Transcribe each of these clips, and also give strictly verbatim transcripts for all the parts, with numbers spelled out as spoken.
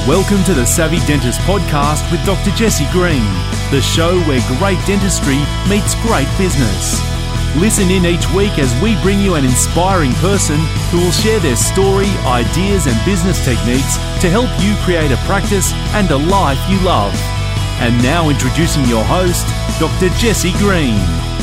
Welcome to the Savvy Dentist podcast with Doctor Jesse Green, the show where great dentistry meets great business. Listen in each week as we bring you an inspiring person who will share their story, ideas and business techniques to help you create a practice and a life you love. And now introducing your host, Doctor Jesse Green.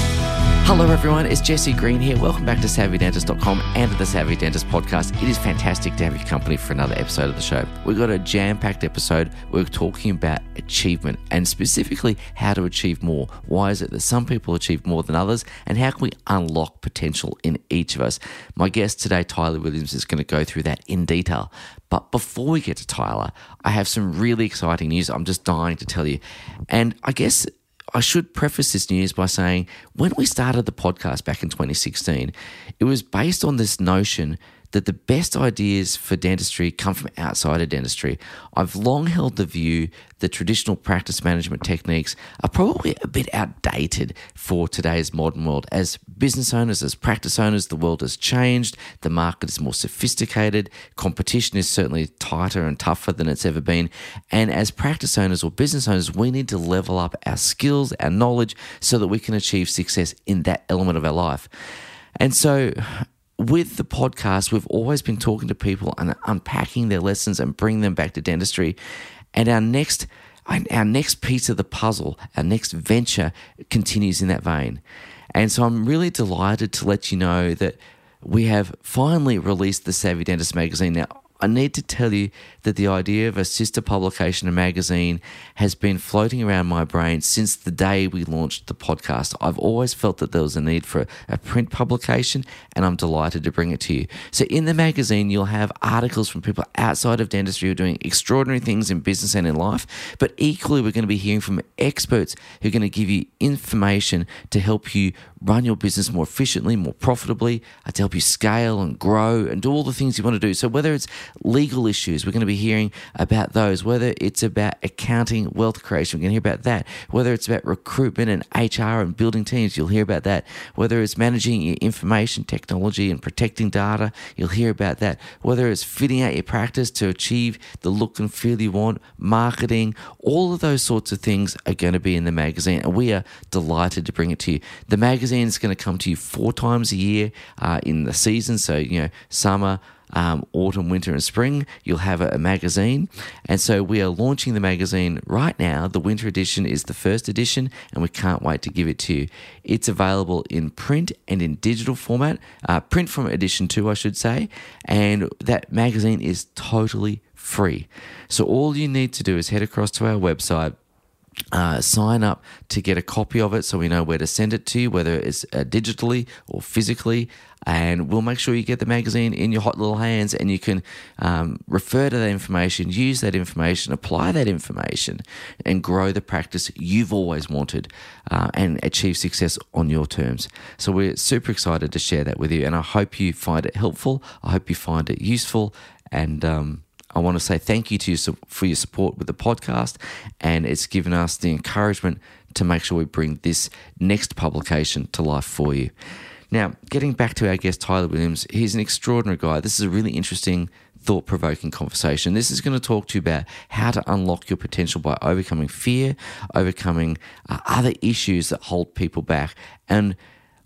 Hello everyone, it's Jesse Green here. Welcome back to savvy dentist dot com and to the Savvy Dentist podcast. It is fantastic to have your company for another episode of the show. We've got a jam-packed episode. We're talking about achievement and specifically how to achieve more. Why is it that some people achieve more than others, and how can we unlock potential in each of us? My guest today, Tyler Williams, is going to go through that in detail. But before we get to Tyler, I have some really exciting news I'm just dying to tell you. And I guess I should preface this news by saying when we started the podcast back in twenty sixteen, it was based on this notion that the best ideas for dentistry come from outside of dentistry. I've long held the view that traditional practice management techniques are probably a bit outdated for today's modern world. As business owners, as practice owners, the world has changed, the market is more sophisticated, competition is certainly tighter and tougher than it's ever been, and as practice owners or business owners, we need to level up our skills, our knowledge, so that we can achieve success in that element of our life. And so with the podcast, we've always been talking to people and unpacking their lessons and bringing them back to dentistry. And our next, our next piece of the puzzle, our next venture continues in that vein. And so I'm really delighted to let you know that we have finally released the Savvy Dentist magazine. Now, I need to tell you that the idea of a sister publication, a magazine, has been floating around my brain since the day we launched the podcast. I've always felt that there was a need for a print publication, and I'm delighted to bring it to you. So in the magazine, you'll have articles from people outside of dentistry who are doing extraordinary things in business and in life, but equally we're going to be hearing from experts who are going to give you information to help you run your business more efficiently, more profitably, to help you scale and grow and do all the things you want to do. So whether it's legal issues, we're going to be hearing about those. Whether it's about accounting, wealth creation, we're going to hear about that. Whether it's about recruitment and H R and building teams, you'll hear about that. Whether it's managing your information technology and protecting data, you'll hear about that. Whether it's fitting out your practice to achieve the look and feel you want, marketing, all of those sorts of things are going to be in the magazine, and we are delighted to bring it to you. The magazine is going to come to you four times a year uh, in the season, so you know, summer, Um, autumn, winter and spring, you'll have a, a magazine. And so we are launching the magazine right now. The winter edition is the first edition, and we can't wait to give it to you. It's available in print and in digital format, uh, print from edition two, I should say, and that magazine is totally free. So all you need to do is head across to our website, Uh, sign up to get a copy of it so we know where to send it to you, whether it's uh, digitally or physically, and we'll make sure you get the magazine in your hot little hands, and you can um, refer to that information, use that information, apply that information, and grow the practice you've always wanted uh, and achieve success on your terms. So we're super excited to share that with you, and I hope you find it helpful. I hope you find it useful, and um, I want to say thank you to you for your support with the podcast, and it's given us the encouragement to make sure we bring this next publication to life for you. Now, getting back to our guest, Tyler Williams, he's an extraordinary guy. This is a really interesting, thought-provoking conversation. This is going to talk to you about how to unlock your potential by overcoming fear, overcoming uh, other issues that hold people back. And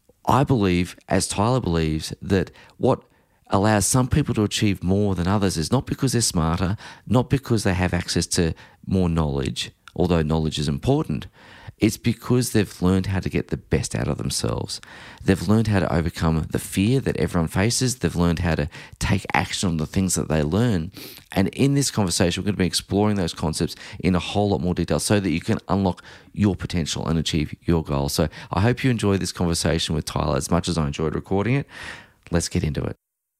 I believe, as Tyler believes, that what allows some people to achieve more than others is not because they're smarter, not because they have access to more knowledge, although knowledge is important. It's because they've learned how to get the best out of themselves. They've learned how to overcome the fear that everyone faces. They've learned how to take action on the things that they learn. And in this conversation, we're going to be exploring those concepts in a whole lot more detail so that you can unlock your potential and achieve your goals. So I hope you enjoy this conversation with Tyler as much as I enjoyed recording it. Let's get into it.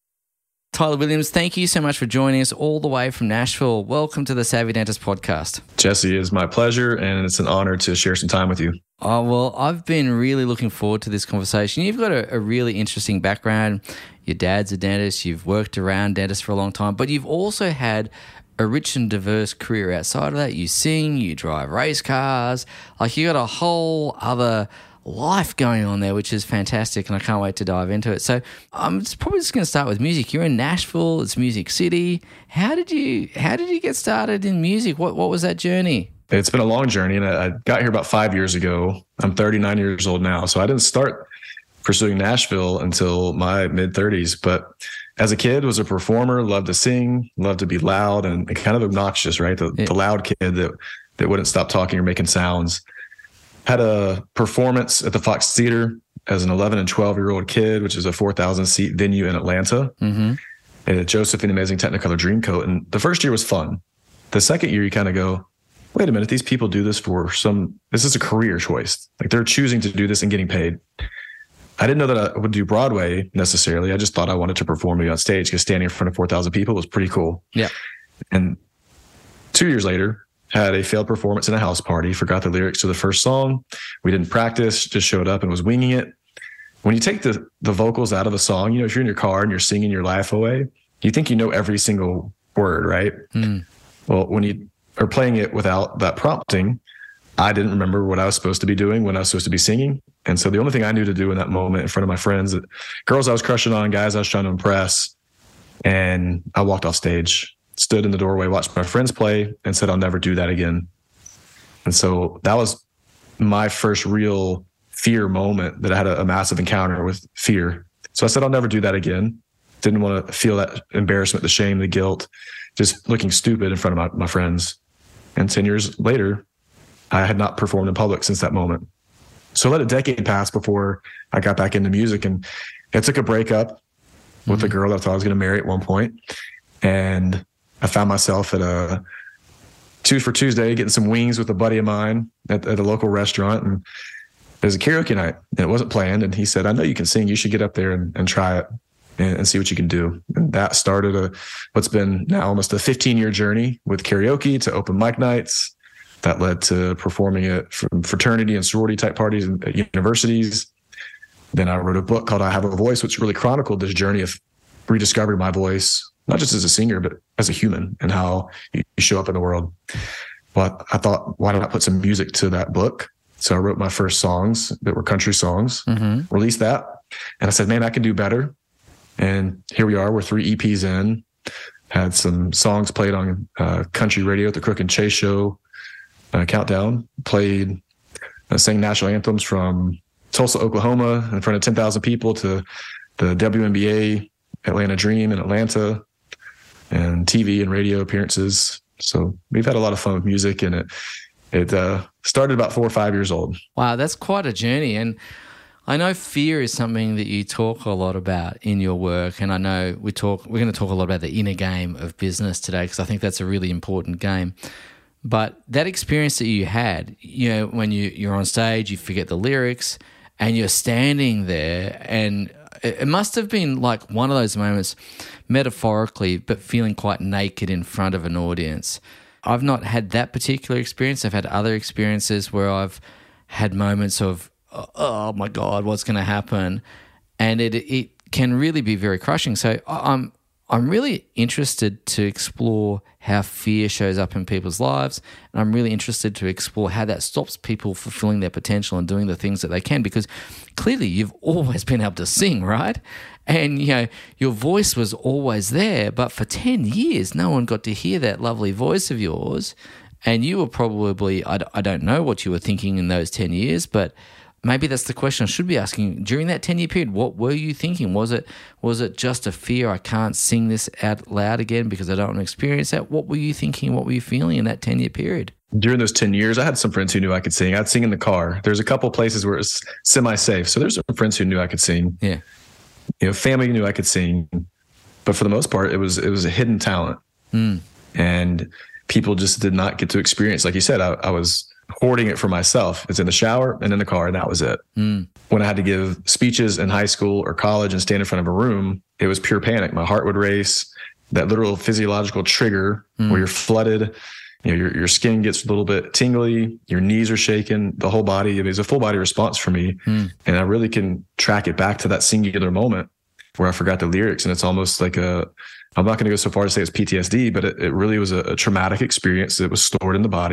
Tyler Williams, thank you so much for joining us all the way from Nashville. Welcome to the Savvy Dentist podcast. Jesse, it's my pleasure, and it's an honor to share some time with you. Oh, well, I've been really looking forward to this conversation. You've got a, a really interesting background. Your dad's a dentist. You've worked around dentists for a long time, but you've also had a rich and diverse career outside of that. You sing, you drive race cars. Like, you got a whole other life going on there, which is fantastic, and I can't wait to dive into it. So I'm just probably just going to start with music. You're in Nashville, it's Music City. How did you how did you get started in music? What what was that journey? It's been a long journey, and I got here about five years ago. I'm thirty-nine years old now, so I didn't start pursuing Nashville until my mid-thirties. But as a kid, was a performer, loved to sing, loved to be loud, and kind of obnoxious, right? The, yeah. the loud kid that, that wouldn't stop talking or making sounds. Had a performance at the Fox Theater as an eleven and twelve-year-old kid, which is a four thousand seat venue in Atlanta, mm-hmm. at Joseph and the Amazing Technicolor Dreamcoat. And the first year was fun. The second year, you kind of go, wait a minute, these people do this for some, this is a career choice. Like they're choosing to do this and getting paid. I didn't know that I would do Broadway necessarily. I just thought I wanted to perform on stage because standing in front of four thousand people was pretty cool. Yeah. And two years later, had a failed performance in a house party, forgot the lyrics to the first song. We didn't practice, just showed up and was winging it. When you take the, the vocals out of a song, you know, if you're in your car and you're singing your life away, you think you know every single word, right? Mm. Well, when you are playing it without that prompting, I didn't remember what I was supposed to be doing when I was supposed to be singing. And so the only thing I knew to do in that moment in front of my friends, girls I was crushing on, guys I was trying to impress, and I walked off stage, stood in the doorway, watched my friends play, and said, I'll never do that again. And so that was my first real fear moment, that I had a, a massive encounter with fear. So I said, I'll never do that again. Didn't want to feel that embarrassment, the shame, the guilt, just looking stupid in front of my, my friends. And ten years later, I had not performed in public since that moment. So I let a decade pass before I got back into music, and I took a breakup mm-hmm. with a girl that I thought I was going to marry at one point. And I found myself at a Two for Tuesday getting some wings with a buddy of mine at, at a local restaurant. And it was a karaoke night, and it wasn't planned. And he said, I know you can sing. You should get up there and, and try it and, and see what you can do. And that started a what's been now almost a fifteen-year journey with karaoke to open mic nights. That led to performing at fraternity and sorority type parties at universities. Then I wrote a book called I Have a Voice, which really chronicled this journey of rediscovering my voice, not just as a singer, but as a human, and how you show up in the world. But I thought, why not put some music to that book? So I wrote my first songs that were country songs, mm-hmm. released that. And I said, man, I can do better. And here we are, we're three E Ps in, had some songs played on uh, country radio at the Crook and Chase show, Uh, countdown, played, uh, sang national anthems from Tulsa, Oklahoma, in front of ten thousand people, to the W N B A Atlanta Dream in Atlanta, and T V and radio appearances. So we've had a lot of fun with music, and it it uh, started about four or five years old. Wow, that's quite a journey. And I know fear is something that you talk a lot about in your work, and I know we talk. We're going to talk a lot about the inner game of business today, because I think that's a really important game. But that experience that you had, you know, when you, you're on stage, you forget the lyrics, and you're standing there, and it, it must have been like one of those moments, metaphorically, but feeling quite naked in front of an audience. I've not had that particular experience. I've had other experiences where I've had moments of, oh my God, what's going to happen? And it it can really be very crushing. So I'm I'm really interested to explore how fear shows up in people's lives, and I'm really interested to explore how that stops people fulfilling their potential and doing the things that they can, because clearly you've always been able to sing, right? And, you know, your voice was always there, but for ten years, no one got to hear that lovely voice of yours, and you were probably, I, I don't know what you were thinking in those ten years, but maybe that's the question I should be asking. During that ten-year period, what were you thinking? Was it was it just a fear, I can't sing this out loud again because I don't want to experience that? What were you thinking? What were you feeling in that ten-year period? During those ten years, I had some friends who knew I could sing. I'd sing in the car. There's a couple places where it's semi-safe. So there's some friends who knew I could sing. Yeah. You know, family knew I could sing. But for the most part, it was it was a hidden talent. Mm. And people just did not get to experience. Like you said, I, I was hoarding it for myself. It's in the shower and in the car, and that was it. Mm. When I had to give speeches in high school or college and stand in front of a room, it was pure panic. My heart would race, that literal physiological trigger mm. where you're flooded, you know, your, your skin gets a little bit tingly, your knees are shaking, the whole body. It was a full body response for me. Mm. And I really can track it back to that singular moment where I forgot the lyrics. And it's almost like a, I'm not going to go so far to say it's P T S D, but it, it really was a, a traumatic experience that was stored in the body.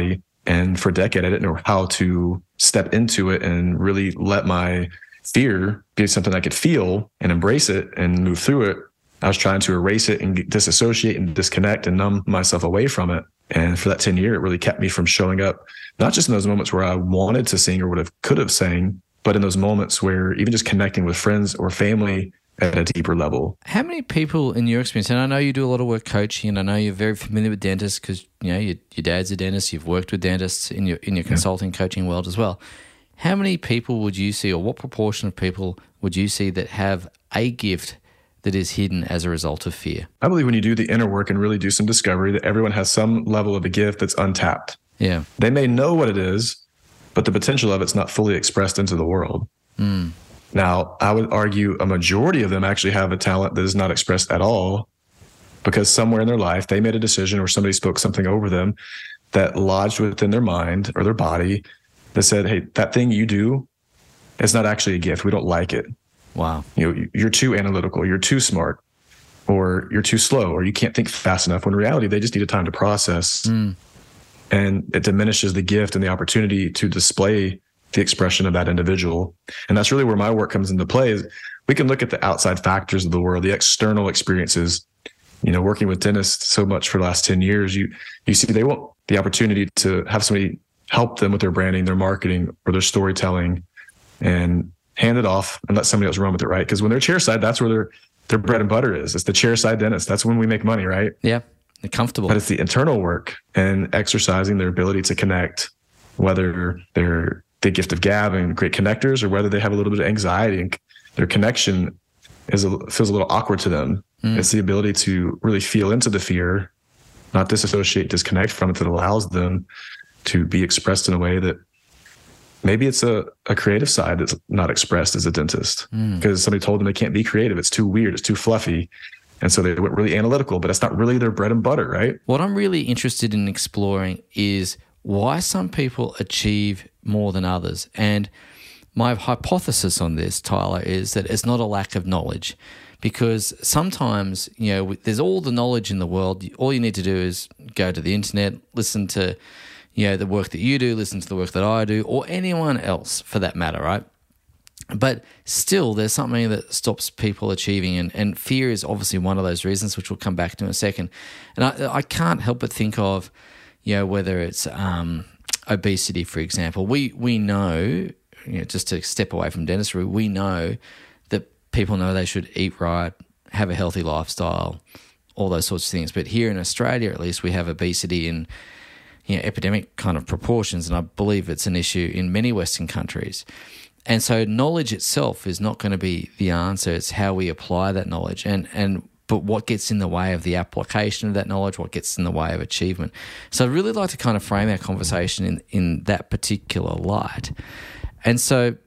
And for a decade, I didn't know how to step into it and really let my fear be something I could feel and embrace it and move through it. I was trying to erase it and disassociate and disconnect and numb myself away from it. And for that ten year, it really kept me from showing up, not just in those moments where I wanted to sing or would have, could have sang, but in those moments where even just connecting with friends or family at a deeper level. How many people in your experience, and I know you do a lot of work coaching, and I know you're very familiar with dentists because, you know, your, your dad's a dentist, you've worked with dentists in your in your consulting yeah. coaching world as well. How many people would you see, or what proportion of people would you see that have a gift that is hidden as a result of fear? I believe when you do the inner work and really do some discovery, that everyone has some level of a gift that's untapped. Yeah. They may know what it is, but the potential of it's not fully expressed into the world. Mm. Now, I would argue a majority of them actually have a talent that is not expressed at all, because somewhere in their life, they made a decision or somebody spoke something over them that lodged within their mind or their body that said, hey, that thing you do is not actually a gift. We don't like it. Wow. You know, you're too analytical, you're too smart, or you're too slow, or you can't think fast enough. When in reality, they just need a time to process. Mm. And it diminishes the gift and the opportunity to display the expression of that individual. And that's really where my work comes into play. Is we can look at the outside factors of the world, the external experiences. You know, working with dentists so much for the last ten years, you you see they want the opportunity to have somebody help them with their branding, their marketing, or their storytelling, and hand it off and let somebody else run with it, right? Because when they're chairside, that's where their their bread and butter is. It's the chairside dentist. That's when we make money, right? Yeah, they're comfortable. But it's the internal work and exercising their ability to connect, whether they're the gift of gab and great connectors, or whether they have a little bit of anxiety and their connection is a, feels a little awkward to them. Mm. It's the ability to really feel into the fear, not disassociate, disconnect from it, that allows them to be expressed in a way that maybe it's a, a creative side that's not expressed as a dentist because mm. somebody told them they can't be creative. It's too weird. It's too fluffy. And so they went really analytical, but it's not really their bread and butter, right? What I'm really interested in exploring is why some people achieve more than others. And my hypothesis on this, Tyler, is that it's not a lack of knowledge, because sometimes, you know, there's all the knowledge in the world. All you need to do is go to the internet, listen to, you know, the work that you do, listen to the work that I do, or anyone else for that matter, right? But still, there's something that stops people achieving, and, and fear is obviously one of those reasons, which we'll come back to in a second. And I, I can't help but think of, you know, whether it's um, obesity, for example. We we know, you know, just to step away from dentistry, we know that people know they should eat right, have a healthy lifestyle, all those sorts of things. But here in Australia, at least, we have obesity in, you know, epidemic kind of proportions, and I believe it's an issue in many Western countries. And so knowledge itself is not going to be the answer. It's how we apply that knowledge, and and but what gets in the way of the application of that knowledge, what gets in the way of achievement. So I'd really like to kind of frame our conversation in, in that particular light. And so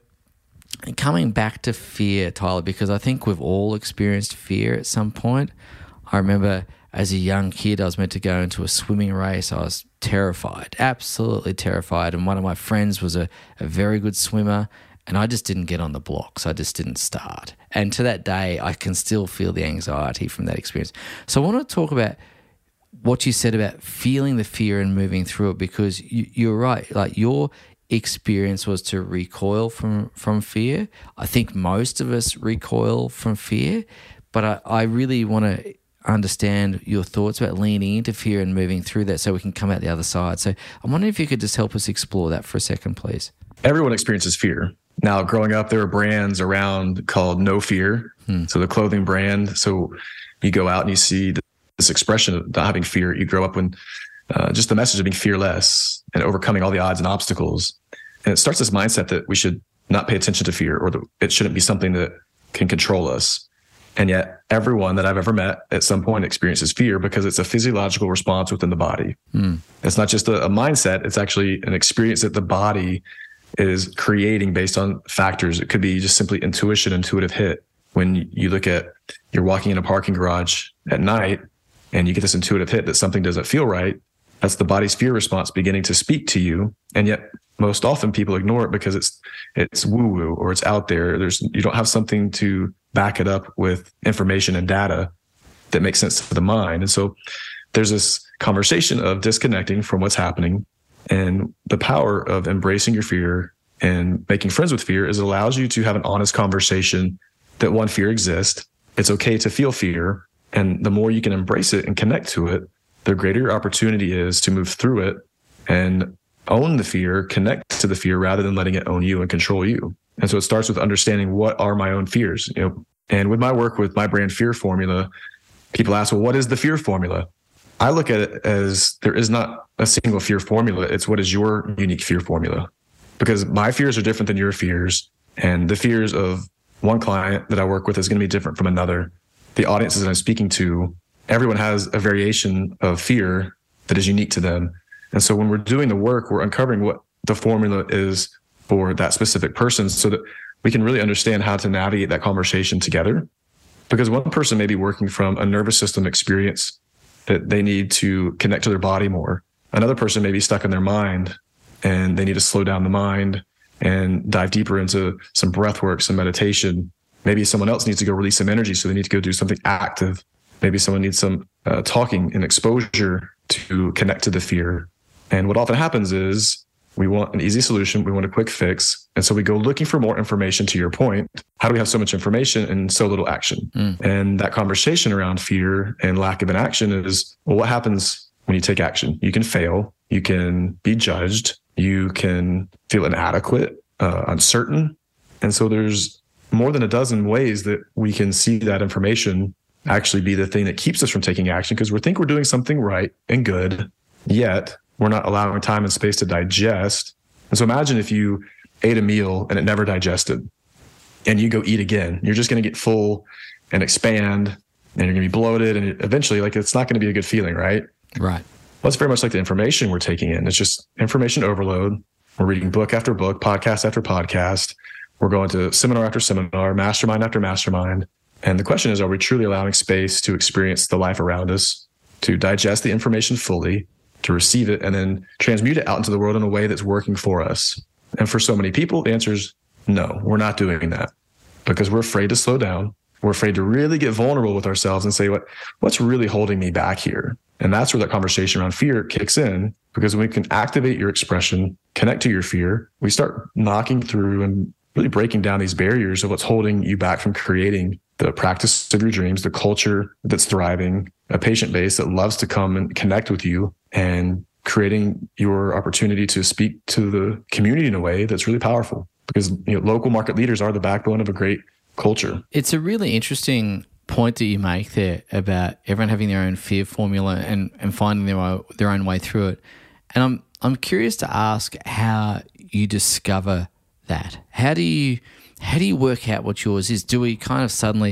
coming back to fear, Tyler, because I think we've all experienced fear at some point. I remember as a young kid, I was meant to go into a swimming race. I was terrified, absolutely terrified. And one of my friends was a, a very good swimmer, and I just didn't get on the blocks. I just didn't start. And to that day, I can still feel the anxiety from that experience. So I want to talk about what you said about feeling the fear and moving through it, because you, you're right. Like, your experience was to recoil from, from fear. I think most of us recoil from fear, but I, I really want to understand your thoughts about leaning into fear and moving through that so we can come out the other side. So I'm wondering if you could just help us explore that for a second, please. Everyone experiences fear. Now, growing up, there were brands around called No Fear. Hmm. So the clothing brand. So you go out and you see this expression of not having fear. You grow up when uh, just the message of being fearless and overcoming all the odds and obstacles. And it starts this mindset that we should not pay attention to fear, or that it shouldn't be something that can control us. And yet everyone that I've ever met at some point experiences fear, because it's a physiological response within the body. Hmm. It's not just a, a mindset. It's actually an experience that the body is creating based on factors. It could be just simply intuition, intuitive hit. When you look at, you're walking in a parking garage at night and you get this intuitive hit that something doesn't feel right, that's the body's fear response beginning to speak to you. And yet most often people ignore it because it's it's woo-woo, or it's out there. There's you don't have something to back it up with information and data that makes sense to the mind. And so there's this conversation of disconnecting from what's happening And the power of embracing your fear and making friends with fear is it allows you to have an honest conversation that one, fear exists. It's okay to feel fear. And the more you can embrace it and connect to it, the greater your opportunity is to move through it and own the fear, connect to the fear rather than letting it own you and control you. And so it starts with understanding what are my own fears, you know. And with my work with my brand Fear Formula, people ask, well, what is the fear formula? I look at it as there is not a single fear formula. It's what is your unique fear formula? Because my fears are different than your fears. And the fears of one client that I work with is going to be different from another. The audiences that I'm speaking to, everyone has a variation of fear that is unique to them. And so when we're doing the work, we're uncovering what the formula is for that specific person so that we can really understand how to navigate that conversation together. Because one person may be working from a nervous system experience that they need to connect to their body more. Another person may be stuck in their mind and they need to slow down the mind and dive deeper into some breath work, some meditation. Maybe someone else needs to go release some energy, so they need to go do something active. Maybe someone needs some uh, talking and exposure to connect to the fear. And what often happens is we want an easy solution. We want a quick fix. And so we go looking for more information. To your point, how do we have so much information and so little action? Mm. And that conversation around fear and lack of an action is, well, what happens when you take action? You can fail. You can be judged. You can feel inadequate, uh, uncertain. And so there's more than a dozen ways that we can see that information actually be the thing that keeps us from taking action, because we think we're doing something right and good, yet we're not allowing time and space to digest. And so imagine if you ate a meal and it never digested and you go eat again, you're just going to get full and expand and you're going to be bloated. And it, eventually, like, it's not going to be a good feeling, right? Right. Well, it's very much like the information we're taking in. It's just information overload. We're reading book after book, podcast after podcast. We're going to seminar after seminar, mastermind after mastermind. And the question is, are we truly allowing space to experience the life around us, to digest the information fully, to receive it, and then transmute it out into the world in a way that's working for us? And for so many people, the answer is no, we're not doing that because we're afraid to slow down. We're afraid to really get vulnerable with ourselves and say, what, what's really holding me back here? And that's where that conversation around fear kicks in, because when we can activate your expression, connect to your fear, we start knocking through and really breaking down these barriers of what's holding you back from creating the practice of your dreams, the culture that's thriving, a patient base that loves to come and connect with you, and creating your opportunity to speak to the community in a way that's really powerful, because you know, local market leaders are the backbone of a great culture. It's a really interesting point that you make there about everyone having their own fear formula and, and finding their own, their own way through it. And I'm I'm curious to ask how you discover that. How do you how do you work out what yours is? Do we kind of suddenly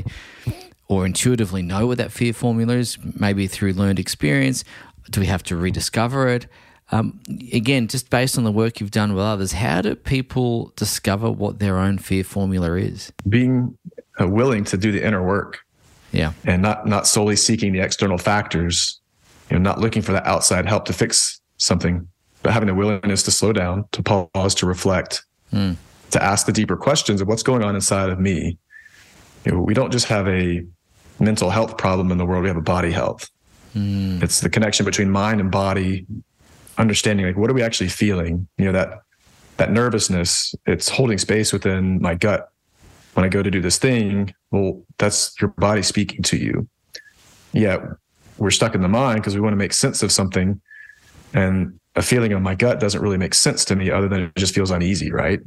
or intuitively know what that fear formula is, maybe through learned experience? Do we have to rediscover it? Um, again, just based on the work you've done with others, how do people discover what their own fear formula is? Being uh, willing to do the inner work. Yeah. And not not solely seeking the external factors, you know, not looking for that outside help to fix something, but having the willingness to slow down, to pause, to reflect, mm. to ask the deeper questions of what's going on inside of me. You know, we don't just have a mental health problem in the world, we have a body health. Mm. It's the connection between mind and body, understanding like what are we actually feeling? You know, that that nervousness, it's holding space within my gut. When I go to do this thing, well, that's your body speaking to you. Yeah, we're stuck in the mind because we want to make sense of something. And a feeling in my gut doesn't really make sense to me other than it just feels uneasy, right?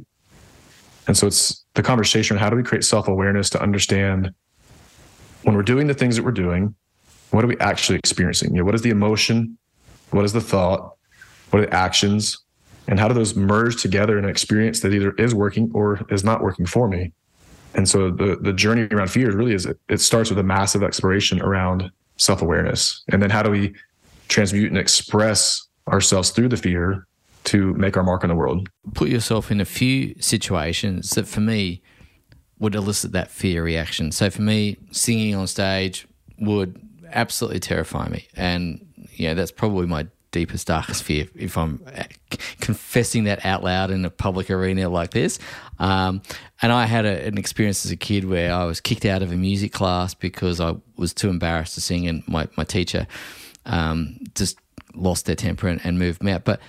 And so it's the conversation, how do we create self-awareness to understand when we're doing the things that we're doing, what are we actually experiencing? You know, what is the emotion? What is the thought? What are the actions? And how do those merge together in an experience that either is working or is not working for me? And so the the journey around fear really is, it, it starts with a massive exploration around self-awareness. And then how do we transmute and express ourselves through the fear to make our mark on the world? Put yourself in a few situations that for me would elicit that fear reaction. So for me, singing on stage would absolutely terrify me. And, you know, that's probably my deepest, darkest fear if I'm confessing that out loud in a public arena like this. Um, and I had a, an experience as a kid where I was kicked out of a music class because I was too embarrassed to sing, and my, my teacher um, just lost their temper and, and moved me out. But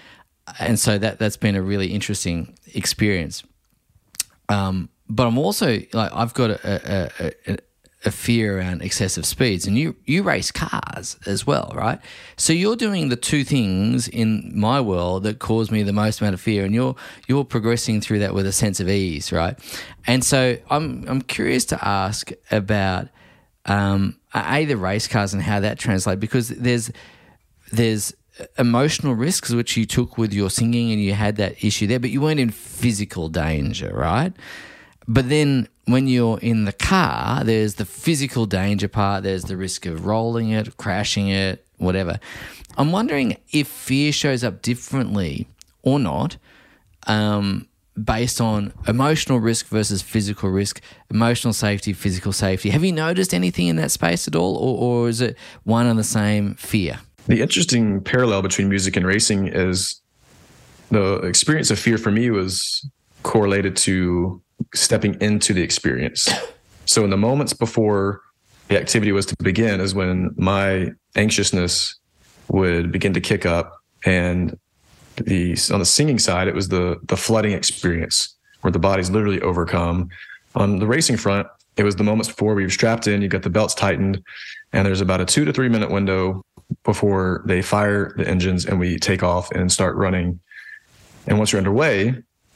and so that that's been a really interesting experience. Um, but I'm also like I've got a, a, a, a fear around excessive speeds, and you you race cars as well, right? So you're doing the two things in my world that cause me the most amount of fear, and you're you're progressing through that with a sense of ease, right? And so I'm I'm curious to ask about um, a the race cars and how that translates, because there's there's emotional risks which you took with your singing, and you had that issue there, but you weren't in physical danger, right? But then when you're in the car, there's the physical danger part, there's the risk of rolling it, crashing it, whatever. I'm wondering if fear shows up differently or not, um, based on emotional risk versus physical risk, emotional safety, physical safety. Have you noticed anything in that space at all, or, or is it one and the same fear? The interesting parallel between music and racing is the experience of fear for me was correlated to stepping into the experience. So in the moments before the activity was to begin is when my anxiousness would begin to kick up, and the on the singing side, it was the the flooding experience where the body's literally overcome. On the racing front, it was the moments before we were strapped in, you got the belts tightened, and there's about a two to three minute window before they fire the engines and we take off and start running. And once you're underway,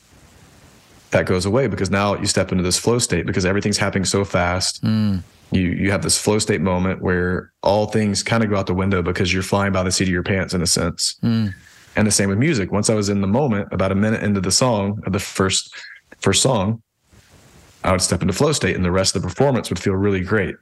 that goes away, because now you step into this flow state because everything's happening so fast. Mm. You you have this flow state moment where all things kind of go out the window because you're flying by the seat of your pants in a sense. Mm. And the same with music. Once I was in the moment, about a minute into the song, of the first first song, I would step into flow state, and the rest of the performance would feel really great.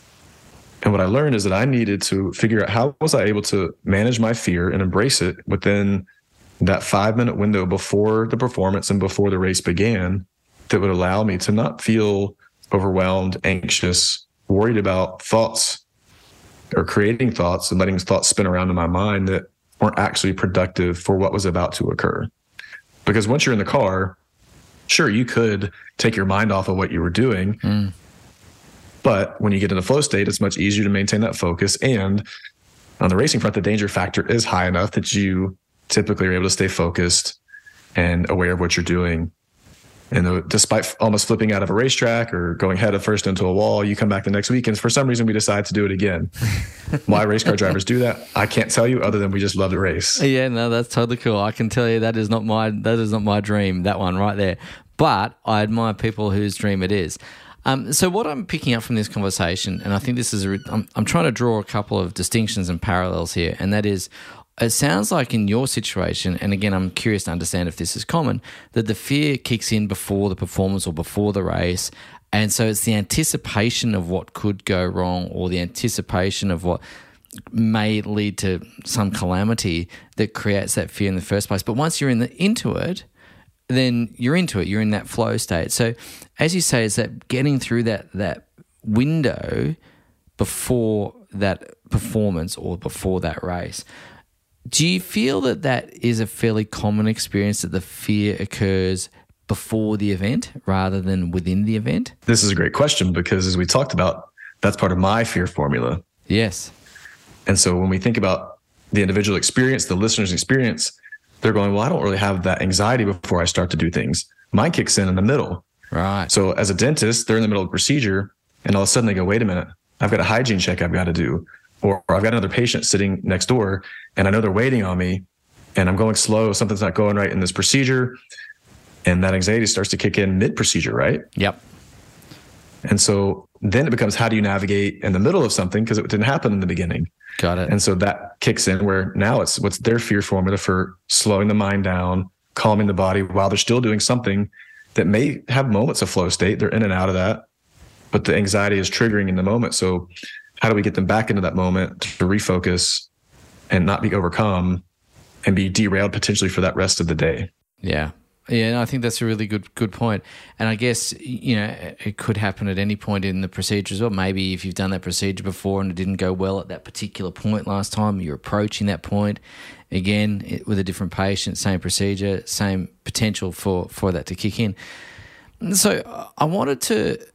And what I learned is that I needed to figure out how was I able to manage my fear and embrace it within that five minute window before the performance and before the race began, that would allow me to not feel overwhelmed, anxious, worried about thoughts or creating thoughts and letting thoughts spin around in my mind that weren't actually productive for what was about to occur. Because once you're in the car, sure, you could take your mind off of what you were doing. Mm. But when you get in a flow state, it's much easier to maintain that focus. And on the racing front, the danger factor is high enough that you typically are able to stay focused and aware of what you're doing. And despite almost flipping out of a racetrack or going head first into a wall, you come back the next week, and for some reason we decide to do it again. Why race car drivers do that, I can't tell you, other than we just love to race. Yeah, no, that's totally cool. I can tell you that is not my that is not my dream, that one right there. But I admire people whose dream it is. Um, so what I'm picking up from this conversation, and I think this is a, I'm, I'm trying to draw a couple of distinctions and parallels here, and that is, it sounds like in your situation, and again, I'm curious to understand if this is common, that the fear kicks in before the performance or before the race. And so it's the anticipation of what could go wrong, or the anticipation of what may lead to some calamity, that creates that fear in the first place. But once you're in the, into it, then you're into it. You're in that flow state. So as you say, is that getting through that that window before that performance or before that race. Do you feel that that is a fairly common experience, that the fear occurs before the event rather than within the event? This is a great question, because as we talked about, that's part of my fear formula. Yes. And so when we think about the individual experience, the listener's experience, they're going, well, I don't really have that anxiety before I start to do things. Mine kicks in in the middle. Right. So as a dentist, they're in the middle of a procedure, and all of a sudden they go, wait a minute, I've got a hygiene check I've got to do. Or, or I've got another patient sitting next door, and I know they're waiting on me, and I'm going slow. Something's not going right in this procedure. And that anxiety starts to kick in mid-procedure, right? Yep. And so then it becomes, how do you navigate in the middle of something? Because it didn't happen in the beginning. Got it. And so that kicks in, where now it's what's their fear formula for slowing the mind down, calming the body while they're still doing something that may have moments of flow state. They're in and out of that, but the anxiety is triggering in the moment. So how do we get them back into that moment to refocus and not be overcome and be derailed potentially for that rest of the day? Yeah. Yeah, and I think that's a really good good point. And I guess, you know, it could happen at any point in the procedure as well. Maybe if you've done that procedure before and it didn't go well at that particular point last time, you're approaching that point again with a different patient, same procedure, same potential for, for that to kick in. So I wanted to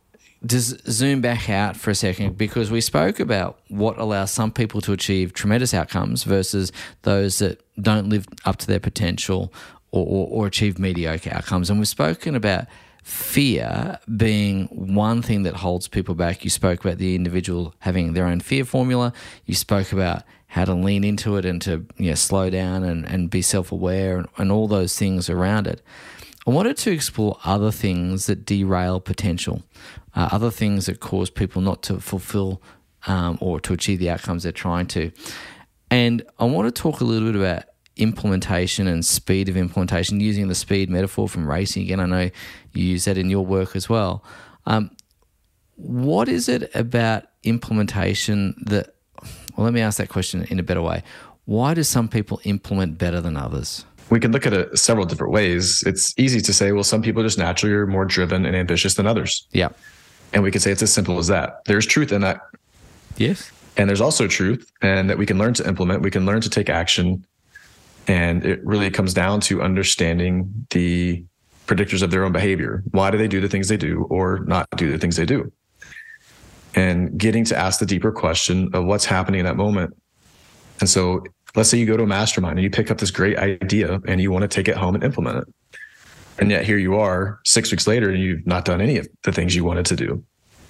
just zoom back out for a second, because we spoke about what allows some people to achieve tremendous outcomes versus those that don't live up to their potential or, or, or achieve mediocre outcomes. And we've spoken about fear being one thing that holds people back. You spoke about the individual having their own fear formula. You spoke about how to lean into it and to, you know, slow down and, and be self-aware and, and all those things around it. I wanted to explore other things that derail potential, uh, other things that cause people not to fulfill um, or to achieve the outcomes they're trying to. And I want to talk a little bit about implementation and speed of implementation, using the speed metaphor from racing. Again, I know you use that in your work as well. Um, what is it about implementation that, well, let me ask that question in a better way. Why do some people implement better than others? We can look at it several different ways. It's easy to say, well, some people just naturally are more driven and ambitious than others. Yeah. And we can say it's as simple as that. There's truth in that. Yes. And there's also truth, and that we can learn to implement, we can learn to take action. And it really comes down to understanding the predictors of their own behavior. Why do they do the things they do or not do the things they do? And getting to ask the deeper question of what's happening in that moment. And so let's say you go to a mastermind and you pick up this great idea and you want to take it home and implement it. And yet here you are six weeks later and you've not done any of the things you wanted to do.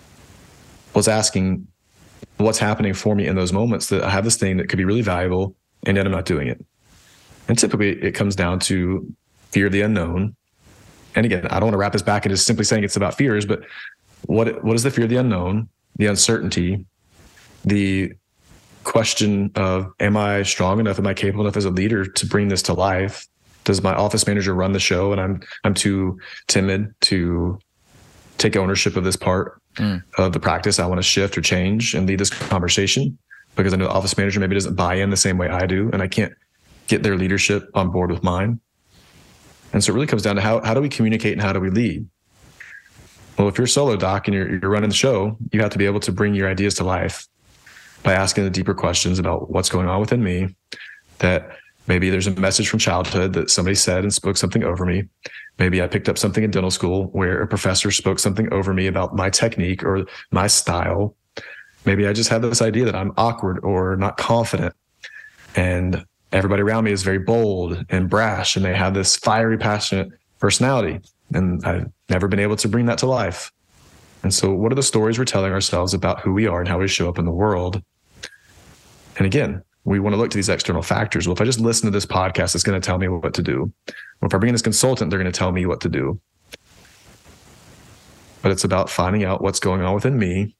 I was asking, what's happening for me in those moments that I have this thing that could be really valuable and yet I'm not doing it? And typically it comes down to fear of the unknown. And again, I don't want to wrap this back into simply saying it's about fears, but what what is the fear of the unknown, the uncertainty, the question of, am I strong enough? Am I capable enough as a leader to bring this to life? Does my office manager run the show and I'm I'm too timid to take ownership of this part mm. of the practice? I want to shift or change and lead this conversation because I know the office manager maybe doesn't buy in the same way I do, and I can't get their leadership on board with mine. And so it really comes down to how how do we communicate and how do we lead? Well, if you're solo doc and you're you're running the show, you have to be able to bring your ideas to life by asking the deeper questions about what's going on within me, that maybe there's a message from childhood that somebody said and spoke something over me. Maybe I picked up something in dental school where a professor spoke something over me about my technique or my style. Maybe I just have this idea that I'm awkward or not confident, and everybody around me is very bold and brash, and they have this fiery, passionate personality. And I've never been able to bring that to life. And so what are the stories we're telling ourselves about who we are and how we show up in the world? And again, we want to look to these external factors. Well, if I just listen to this podcast, it's going to tell me what to do. Or if I bring in this consultant, they're going to tell me what to do. But it's about finding out what's going on within me,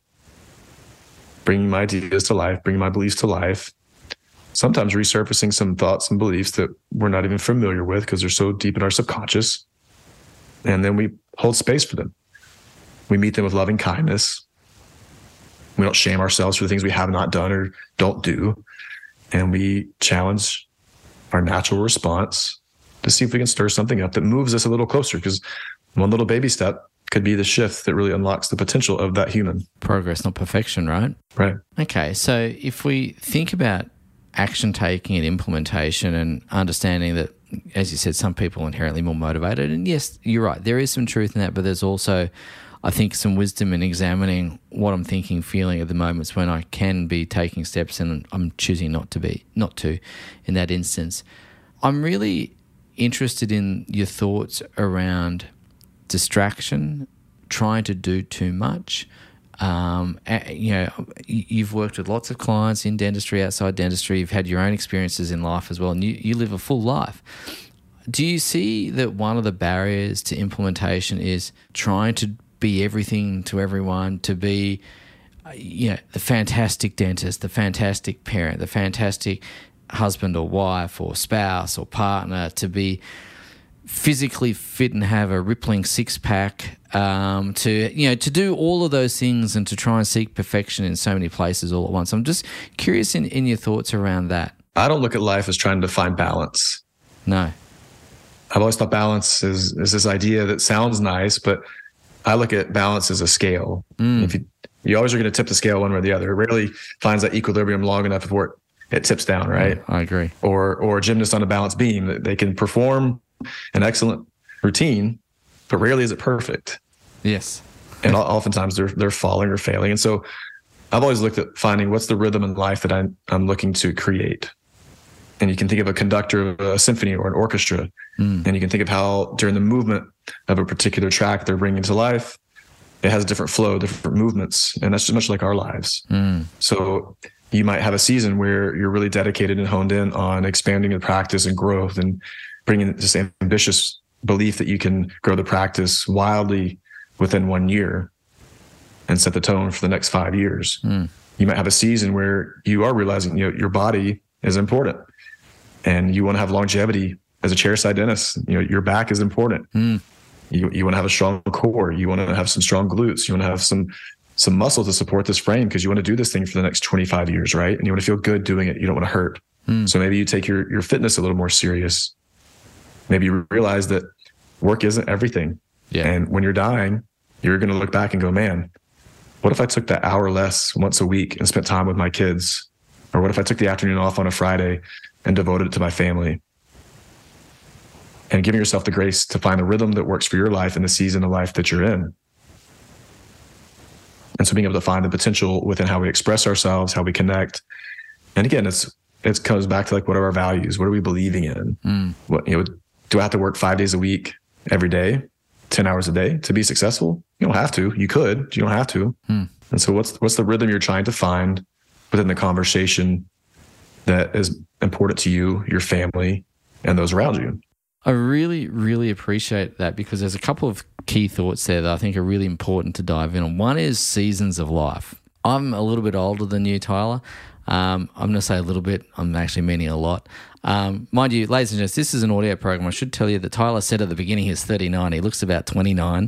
bringing my ideas to life, bringing my beliefs to life, sometimes resurfacing some thoughts and beliefs that we're not even familiar with because they're so deep in our subconscious. And then we hold space for them. We meet them with loving kindness. We don't shame ourselves for the things we have not done or don't do. And we challenge our natural response to see if we can stir something up that moves us a little closer, because one little baby step could be the shift that really unlocks the potential of that human. Progress, not perfection, right? Right. Okay, so if we think about action taking and implementation and understanding that, as you said, some people are inherently more motivated. And yes, you're right, there is some truth in that, but there's also, I think, some wisdom in examining what I'm thinking, feeling at the moments when I can be taking steps and I'm choosing not to be, not to in that instance. I'm really interested in your thoughts around distraction, trying to do too much. Um, you know, you've worked with lots of clients in dentistry, outside dentistry. You've had your own experiences in life as well, and you, you live a full life. Do you see that one of the barriers to implementation is trying to be everything to everyone, to be, you know, the fantastic dentist, the fantastic parent, the fantastic husband or wife or spouse or partner, to be physically fit and have a rippling six pack, um, to, you know, to do all of those things and to try and seek perfection in so many places all at once? I'm just curious in, in your thoughts around that. I don't look at life as trying to find balance. No. I've always thought balance is, is this idea that sounds nice, but I look at balance as a scale. Mm. If you, you always are going to tip the scale one way or the other. It rarely finds that equilibrium long enough before it, it tips down, right? Mm, I agree. Or, or a gymnast on a balance beam, they can perform an excellent routine, but rarely is it perfect. Yes. And oftentimes they're, they're falling or failing. And so I've always looked at finding what's the rhythm in life that I'm, I'm looking to create. And you can think of a conductor of a symphony or an orchestra. Mm. And you can think of how during the movement of a particular track they're bringing to life, it has a different flow, different movements. And that's just much like our lives. Mm. So you might have a season where you're really dedicated and honed in on expanding the practice and growth and bringing this ambitious belief that you can grow the practice wildly within one year and set the tone for the next five years. Mm. You might have a season where you are realizing, you know, your body is important and you want to have longevity as a chairside dentist. You know, your back is important. Mm. You, you want to have a strong core. You want to have some strong glutes. You want to have some, some muscle to support this frame because you want to do this thing for the next twenty-five years, right? And you want to feel good doing it. You don't want to hurt. Mm. So maybe you take your, your fitness a little more serious. Maybe you realize that work isn't everything. Yeah. And when you're dying, you're going to look back and go, man, what if I took that hour less once a week and spent time with my kids? Or what if I took the afternoon off on a Friday and devoted it to my family? And giving yourself the grace to find the rhythm that works for your life and the season of life that you're in. And so being able to find the potential within how we express ourselves, how we connect. And again, it's it comes back to like, what are our values? What are we believing in? Mm. What, you know, do I have to work five days a week, every day, ten hours a day to be successful? You don't have to. You could. You don't have to. Mm. And so what's what's the rhythm you're trying to find within the conversation that is important to you, your family, and those around you? I really, really appreciate that because there's a couple of key thoughts there that I think are really important to dive in on. One is seasons of life. I'm a little bit older than you, Tyler. Um, I'm going to say a little bit. I'm actually meaning a lot. Um, mind you, ladies and gents, this is an audio program. I should tell you that Tyler said at the beginning he's thirty-nine. He looks about twenty-nine.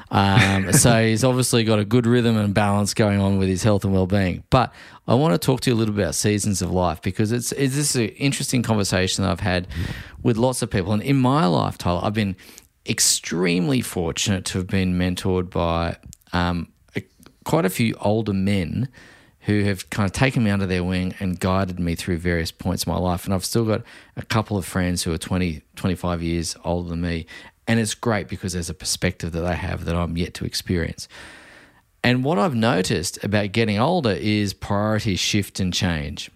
Um, so he's obviously got a good rhythm and balance going on with his health and well-being. But I want to talk to you a little bit about seasons of life because it's, it's this is an interesting conversation that I've had with lots of people. And in my life, Tyler, I've been extremely fortunate to have been mentored by um, a, quite a few older men who have kind of taken me under their wing and guided me through various points of my life. And I've still got a couple of friends who are twenty, twenty-five years older than me. And it's great because there's a perspective that they have that I'm yet to experience. And what I've noticed about getting older is priorities shift and change.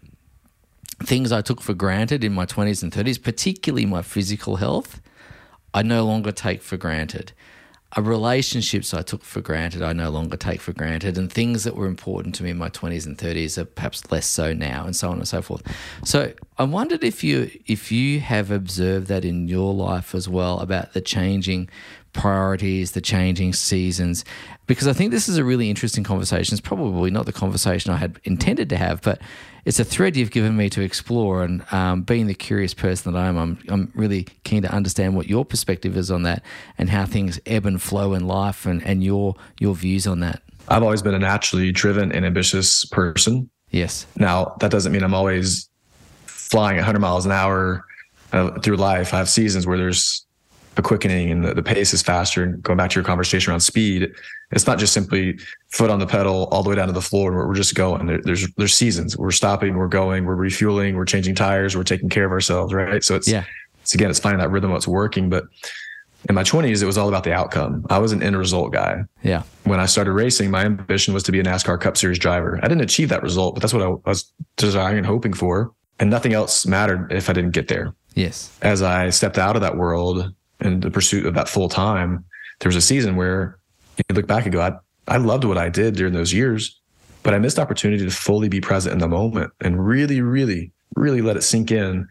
Things I took for granted in my twenties and thirties, particularly my physical health, I no longer take for granted. Uh, relationships I took for granted, I no longer take for granted, and things that were important to me in my twenties and thirties are perhaps less so now, and so on and so forth. So I wondered if you if you have observed that in your life as well about the changing priorities, the changing seasons, because I think this is a really interesting conversation. It's probably not the conversation I had intended to have, but it's a thread you've given me to explore. And um, being the curious person that I am, I'm, I'm really keen to understand what your perspective is on that and how things ebb and flow in life and, and your your views on that. I've always been a naturally driven and ambitious person. Yes. Now, that doesn't mean I'm always flying one hundred miles an hour uh, through life. I have seasons where there's a quickening and the, the pace is faster. And going back to your conversation around speed, it's not just simply foot on the pedal all the way down to the floor where we're just going. There, there's there's seasons. We're stopping, we're going, we're refueling, we're changing tires, we're taking care of ourselves, right? So it's, yeah. it's again, it's finding that rhythm, what's working. But in my twenties, it was all about the outcome. I was an end result guy. Yeah. When I started racing, my ambition was to be a NASCAR Cup Series driver. I didn't achieve that result, but that's what I was desiring and hoping for. And nothing else mattered if I didn't get there. Yes. As I stepped out of that world in the pursuit of that full time, there was a season where you look back and go, I, I loved what I did during those years, but I missed opportunity to fully be present in the moment and really, really, really let it sink in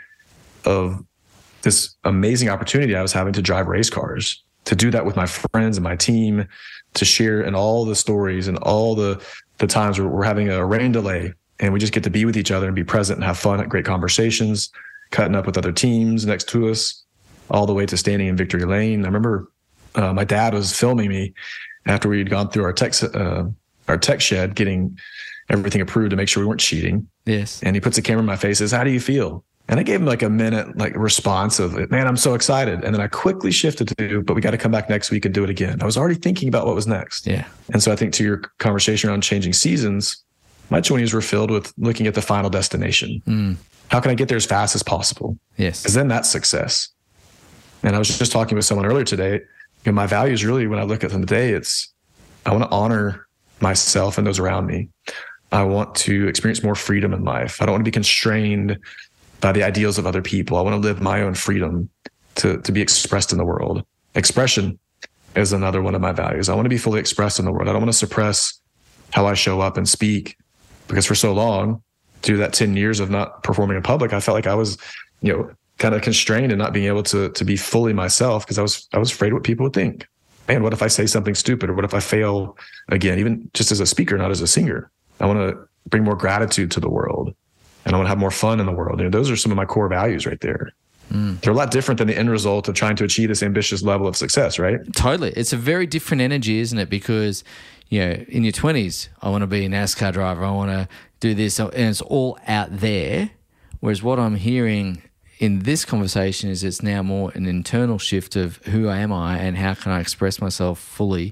of this amazing opportunity I was having to drive race cars, to do that with my friends and my team, to share in all the stories and all the, the times where we're having a rain delay and we just get to be with each other and be present and have fun, great conversations, cutting up with other teams next to us, all the way to standing in victory lane. I remember uh, my dad was filming me after we had gone through our tech, uh, our tech shed, getting everything approved to make sure we weren't cheating. Yes. And he puts a camera in my face, says, "How do you feel?" And I gave him like a minute, like response of, "Man, I'm so excited." And then I quickly shifted to, "But we got to come back next week and do it again." I was already thinking about what was next. Yeah. And so I think to your conversation around changing seasons, my twenties were filled with looking at the final destination. Mm. How can I get there as fast as possible? Yes. Because then that's success. And I was just talking with someone earlier today, and my values really, when I look at them today, it's I want to honor myself and those around me. I want to experience more freedom in life. I don't want to be constrained by the ideals of other people. I want to live my own freedom to, to be expressed in the world. Expression is another one of my values. I want to be fully expressed in the world. I don't want to suppress how I show up and speak, because for so long, through that ten years of not performing in public, I felt like I was, you know, kind of constrained and not being able to, to be fully myself, because I was, I was afraid what people would think. Man, what if I say something stupid? Or what if I fail again, even just as a speaker, not as a singer? I want to bring more gratitude to the world, and I want to have more fun in the world. You know, those are some of my core values right there. Mm. They're a lot different than the end result of trying to achieve this ambitious level of success, right? Totally. It's a very different energy, isn't it? Because, you know, in your twenties, I want to be a NASCAR driver. I want to do this. And it's all out there. Whereas what I'm hearing in this conversation is it's now more an internal shift of who am I and how can I express myself fully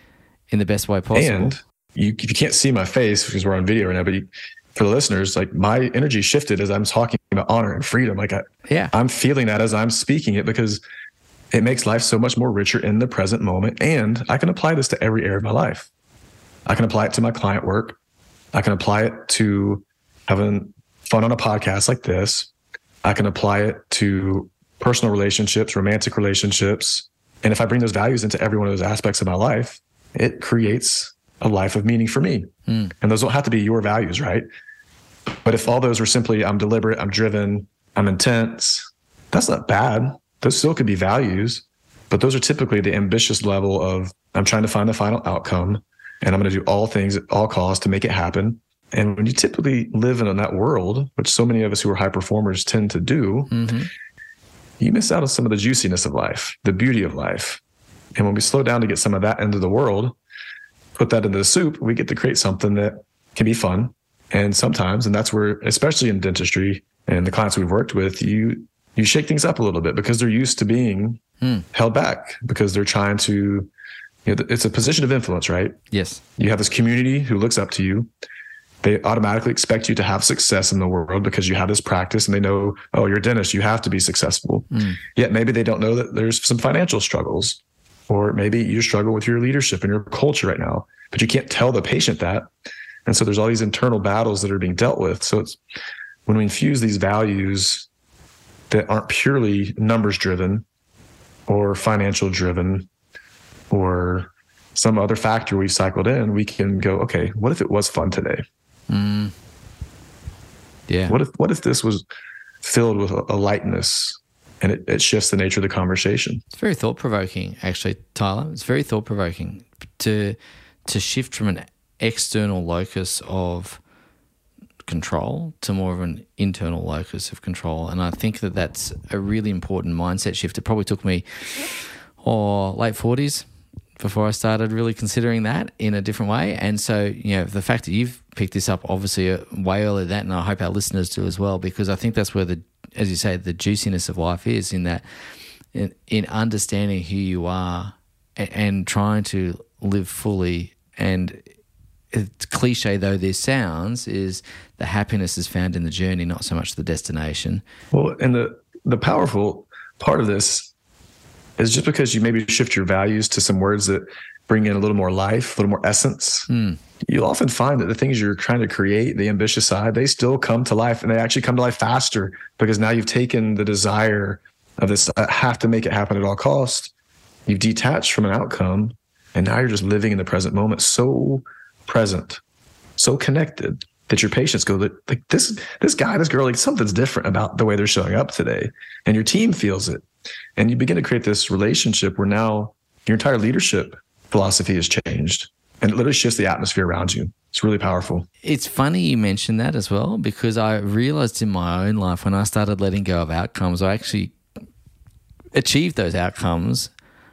in the best way possible. And you, you can't see my face because we're on video right now, but you, for the listeners, like my energy shifted as I'm talking about honor and freedom. Like I, yeah. I'm feeling that as I'm speaking it, because it makes life so much more richer in the present moment. And I can apply this to every area of my life. I can apply it to my client work. I can apply it to having fun on a podcast like this. I can apply it to personal relationships, romantic relationships. And if I bring those values into every one of those aspects of my life, it creates a life of meaning for me. Mm. And those don't have to be your values, right? But if all those were simply, I'm deliberate, I'm driven, I'm intense, that's not bad. Those still could be values, but those are typically the ambitious level of, I'm trying to find the final outcome, and I'm going to do all things at all costs to make it happen. And when you typically live in that world, which so many of us who are high performers tend to do, mm-hmm. you miss out on some of the juiciness of life, the beauty of life. And when we slow down to get some of that into the world, put that into the soup, we get to create something that can be fun. And sometimes, and that's where, especially in dentistry and the clients we've worked with, you you shake things up a little bit because they're used to being hmm. held back, because they're trying to, you know, it's a position of influence, right? Yes. You have this community who looks up to you. They automatically expect you to have success in the world because you have this practice, and they know, oh, you're a dentist, you have to be successful. Mm. Yet maybe they don't know that there's some financial struggles, or maybe you struggle with your leadership and your culture right now, but you can't tell the patient that. And so there's all these internal battles that are being dealt with. So it's when we infuse these values that aren't purely numbers driven or financial driven or some other factor we've cycled in, we can go, okay, what if it was fun today? Mm. Yeah. What if what if this was filled with a, a lightness, and it, it shifts the nature of the conversation? It's very thought provoking, actually, Tyler. It's very thought provoking to to shift from an external locus of control to more of an internal locus of control, and I think that that's a really important mindset shift. It probably took me oh late forties before I started really considering that in a different way. And so, you know, the fact that you've picked this up obviously way earlier than that, and I hope our listeners do as well, because I think that's where the, as you say, the juiciness of life is, in that, in, in understanding who you are and, and trying to live fully. And it's cliche though this sounds, is the happiness is found in the journey, not so much the destination. Well, and the, the powerful part of this is just because you maybe shift your values to some words that bring in a little more life, a little more essence, mm. you'll often find that the things you're trying to create, the ambitious side, they still come to life, and they actually come to life faster, because now you've taken the desire of this, I have to make it happen at all costs. You've detached from an outcome, and now you're just living in the present moment, so present, so connected, that your patients go, like, this, this guy, this girl, like, something's different about the way they're showing up today. And your team feels it. And you begin to create this relationship where now your entire leadership philosophy has changed, and it literally shifts the atmosphere around you. It's really powerful. It's funny you mentioned that as well, because I realized in my own life, when I started letting go of outcomes, I actually achieved those outcomes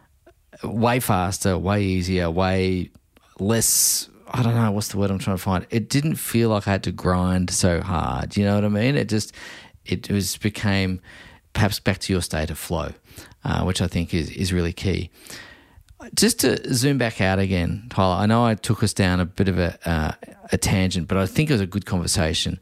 way faster, way easier, way less, I don't know, what's the word I'm trying to find? It didn't feel like I had to grind so hard. You know what I mean? It just, it was became perhaps back to your state of flow, uh, which I think is, is really key. Just to zoom back out again, Tyler, I know I took us down a bit of a, uh, a tangent, but I think it was a good conversation.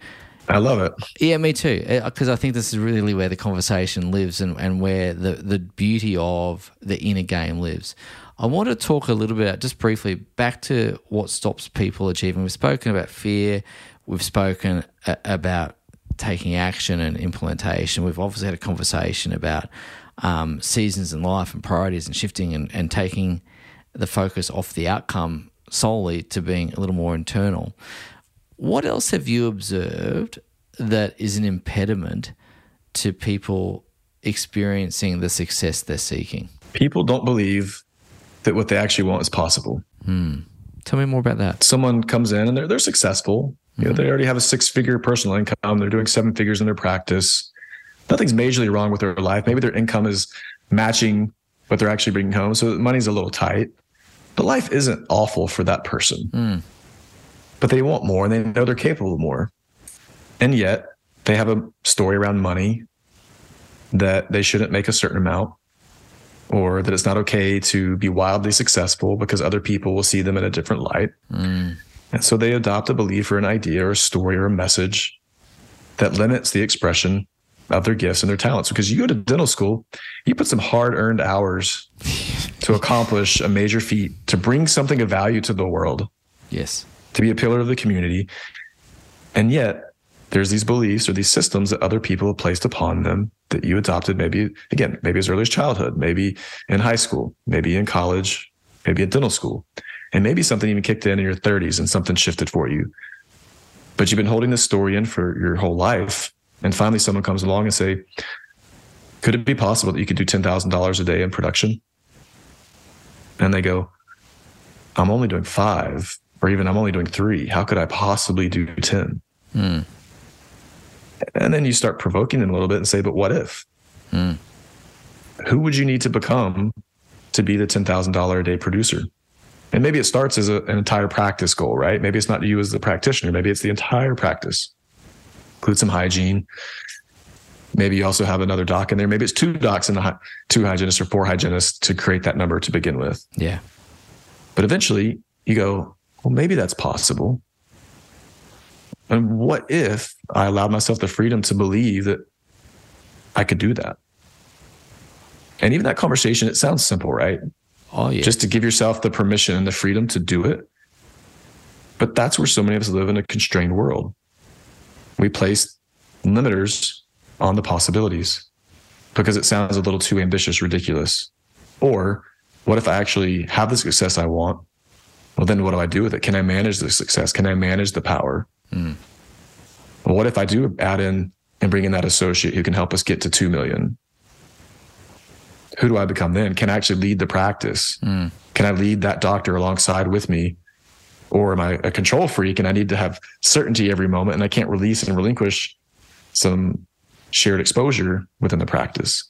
I love it. Yeah, me too. Because I think this is really where the conversation lives and, and where the, the beauty of the inner game lives. I want to talk a little bit, just briefly, back to what stops people achieving. We've spoken about fear. We've spoken a- about taking action and implementation. We've obviously had a conversation about um, seasons in life and priorities and shifting and, and taking the focus off the outcome solely to being a little more internal. What else have you observed that is an impediment to people experiencing the success they're seeking? People don't believe that what they actually want is possible. Hmm. Tell me more about that. Someone comes in and they're they're successful. You know, they already have a six-figure personal income. They're doing seven figures in their practice. Nothing's majorly wrong with their life. Maybe their income is matching what they're actually bringing home, so money's a little tight. But life isn't awful for that person. Mm. But they want more, and they know they're capable of more. And yet, they have a story around money that they shouldn't make a certain amount, or that it's not okay to be wildly successful because other people will see them in a different light. Mm. And so they adopt a belief or an idea or a story or a message that limits the expression of their gifts and their talents. Because you go to dental school, you put some hard-earned hours to accomplish a major feat, to bring something of value to the world. Yes. To be a pillar of the community. And yet there's these beliefs or these systems that other people have placed upon them that you adopted maybe, again, maybe as early as childhood, maybe in high school, maybe in college, maybe at dental school. And maybe something even kicked in in your thirties and something shifted for you. But you've been holding this story in for your whole life. And finally someone comes along and say, could it be possible that you could do ten thousand dollars a day in production? And they go, I'm only doing five, or even I'm only doing three. How could I possibly do ten? Mm. And then you start provoking them a little bit and say, but what if? Mm. Who would you need to become to be the ten thousand dollars a day producer? And maybe it starts as a, an entire practice goal, right? Maybe it's not you as the practitioner. Maybe it's the entire practice. Include some hygiene. Maybe you also have another doc in there. Maybe it's two docs and the, two hygienists or four hygienists to create that number to begin with. Yeah. But eventually you go, well, maybe that's possible. And what if I allowed myself the freedom to believe that I could do that? And even that conversation, it sounds simple, right? Oh, yeah. Just to give yourself the permission and the freedom to do it. But that's where so many of us live in a constrained world. We place limiters on the possibilities because it sounds a little too ambitious, ridiculous. Or what if I actually have the success I want? Well, then what do I do with it? Can I manage the success? Can I manage the power? Mm. Well, what if I do add in and bring in that associate who can help us get to two million? Who do I become then? Can I actually lead the practice? Mm. Can I lead that doctor alongside with me? Or am I a control freak and I need to have certainty every moment and I can't release and relinquish some shared exposure within the practice?